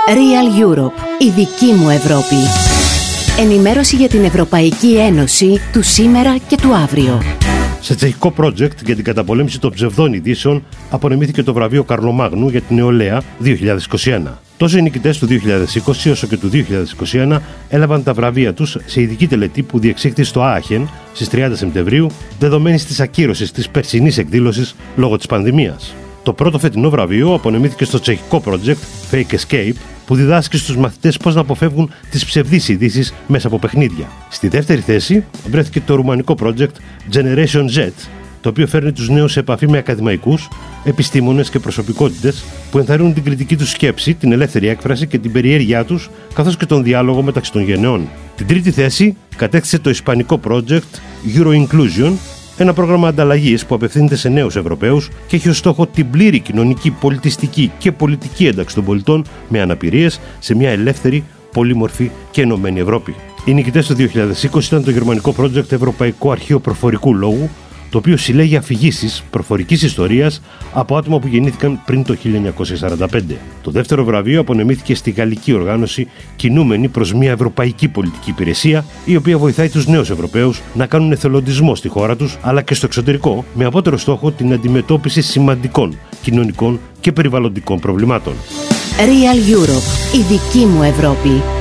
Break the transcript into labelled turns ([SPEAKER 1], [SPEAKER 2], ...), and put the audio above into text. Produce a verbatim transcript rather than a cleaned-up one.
[SPEAKER 1] Real Europe, η δική μου Ευρώπη. Ενημέρωση για την Ευρωπαϊκή Ένωση του σήμερα και του αύριο.
[SPEAKER 2] Σε τσεχικό project για την καταπολέμηση των ψευδών ειδήσεων απονεμήθηκε το βραβείο Καρλομάγνου για την νεολαία δύο χιλιάδες είκοσι ένα. Τόσο οι νικητές του δύο χιλιάδες είκοσι όσο και του δύο χιλιάδες είκοσι ένα έλαβαν τα βραβεία τους σε ειδική τελετή που διεξήχθη στο Άαχεν στις τριάντα Σεπτεμβρίου, δεδομένης της ακύρωσης της περσινής εκδήλωσης λόγω της πανδημίας. Το πρώτο φετινό βραβείο απονεμήθηκε στο τσεχικό project Fake Escape, που διδάσκει στους μαθητές πώς να αποφεύγουν τις ψευδείς ειδήσεις μέσα από παιχνίδια. Στη δεύτερη θέση βρέθηκε το ρουμανικό project Generation Z, το οποίο φέρνει τους νέους σε επαφή με ακαδημαϊκούς, επιστήμονες και προσωπικότητες που ενθαρρύνουν την κριτική τους σκέψη, την ελεύθερη έκφραση και την περιέργειά τους, καθώς και τον διάλογο μεταξύ των γενεών. Την τρίτη θέση κατέκτησε το ισπανικό project Euro Inclusion, ένα πρόγραμμα ανταλλαγής που απευθύνεται σε νέους Ευρωπαίους και έχει ως στόχο την πλήρη κοινωνική, πολιτιστική και πολιτική ένταξη των πολιτών με αναπηρίες σε μια ελεύθερη, πολύμορφη και ενωμένη Ευρώπη. Οι νικητές του δύο χιλιάδες είκοσι ήταν το γερμανικό project Ευρωπαϊκό Αρχείο Προφορικού Λόγου, το οποίο συλλέγει αφηγήσεις προφορικής ιστορίας από άτομα που γεννήθηκαν πριν το χίλια εννιακόσια σαράντα πέντε. Το δεύτερο βραβείο απονεμήθηκε στη γαλλική οργάνωση Κινούμενοι προς μια ευρωπαϊκή πολιτική υπηρεσία, η οποία βοηθάει τους νέους Ευρωπαίους να κάνουν εθελοντισμό στη χώρα τους αλλά και στο εξωτερικό, με απότερο στόχο την αντιμετώπιση σημαντικών κοινωνικών και περιβαλλοντικών προβλημάτων.
[SPEAKER 1] Real Europe, η δική μου Ευρώπη.